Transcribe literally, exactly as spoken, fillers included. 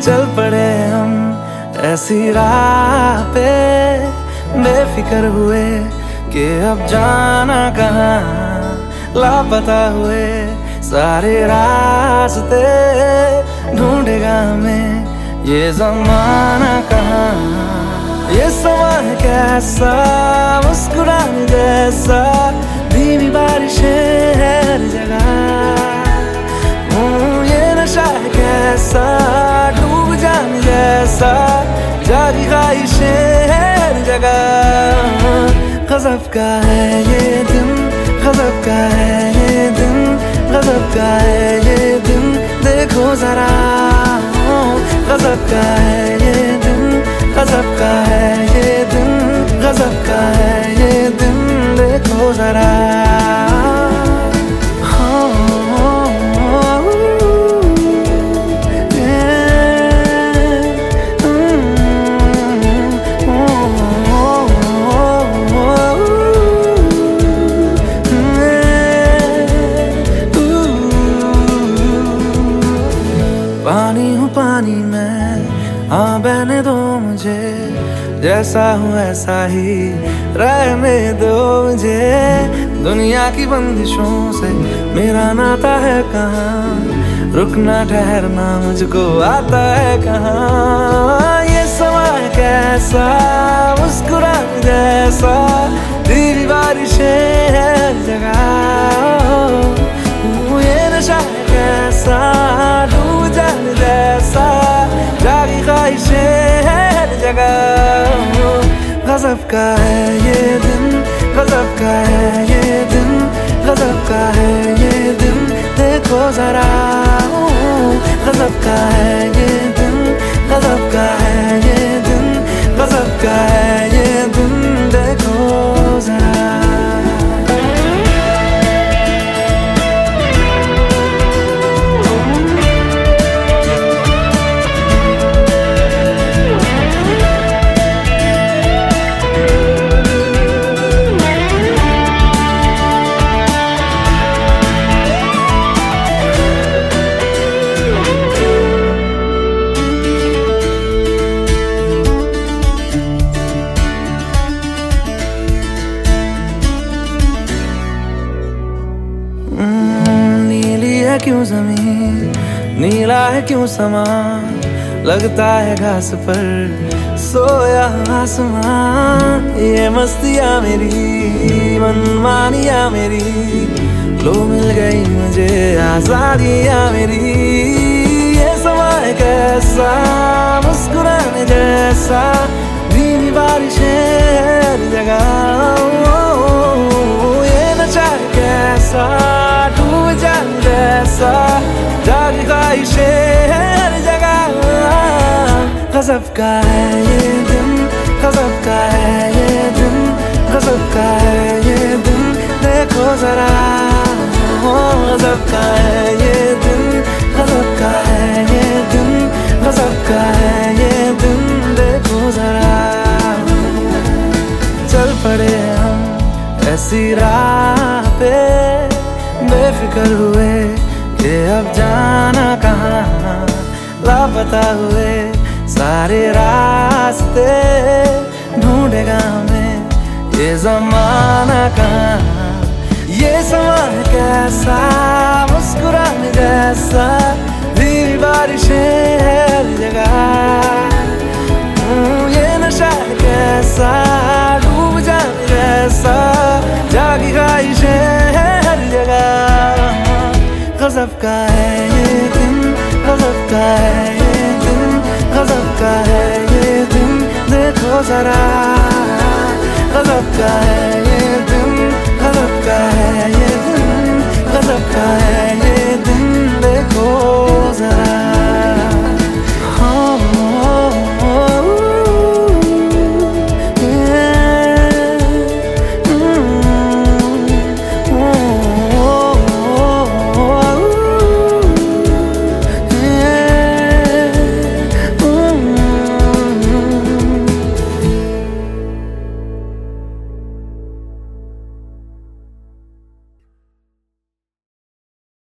चल पड़े हम ऐसी राह पे, बेफिक्र हुए कि अब जाना कहाँ, लापता हुए सारे रास्ते, ढूंढेगा हमें ये ज़माना कहाँ। ये समा है कैसा, मुस्कुराने जैसा, धीमी बारिशें है हर जगह। ये नशा है कैसा, डूब जाने जैसा, जागी ख्वाहिशें है हर जगह। गज़ब का है ये दिन, गज़ब का है ये दिन, गज़ब का है ये दिन, देखो जरा। गज़ब का है ये दिन, गज़ब का है ये दिन, गज़ब का है ये दिन, देखो जरा। पानी हूँ पानी में, हाँ बहने दो मुझे, जैसा हूँ ऐसा ही रहने दो मुझे। दुनिया की बंदिशों से मेरा नाता है कहाँ, रुकना ठहरना मुझको आता है कहाँ। ये समा है कैसा, मुस्कुराने जैसा, धीमी बारिशें है हर जगह। ये नशा है कैसा, डूब जाने जैसा, जागी ख्वाहिशें है हर जगह। गज़ब का है ये दिन, गज़ब का है ये दिन, गज़ब का है ये दिन, देखो जरा। गज़ब का है ये दिन, गज़ब का है ये दिन, गज़ब का है ये दिन, देखो जरा। नीली है क्यों जमीन, नीला है क्यों समा, लगता है घास पर सोया आसमां। ये मस्तियाँ मेरी, मनमानियाँ मेरी, लो मिल गई मुझे आज़ादियाँ मेरी। ये समा है कैसा, मुस्कुराने जैसा, धीमी बारिशें हर जगह। ये नशा है कैसा, डूब जाने जैसा, जागी ख्वाहिशें हर जगह। गज़ब का है ये दिन, गज़ब का है ये दिन, गज़ब का है ये दिन, देखो जरा। गज़ब का है ये दिन, गज़ब का है ये दिन, गज़ब का है ये दिन, देखो जरा। चल पड़े हम ऐसी राह पे, बेफिक्र हुए कि अब जाना कहाँ, लापता हुए सारे रास्ते, ढूंढेगा हमें ये ज़माना कहाँ। ये समा है कैसा, मुस्कुराने जैसा, धीमी बारिशें हर जगह। ये नशा है कैसा, डूब जाने जैसा, जागी ख्वाहिशें हर जगह। गज़ब का है ये दिन, गज़ब का है ये दिन, गज़ब का है ये दिन, देखो जरा। गज़ब का है ये दिन, गज़ब का है ये दिन, गज़ब का है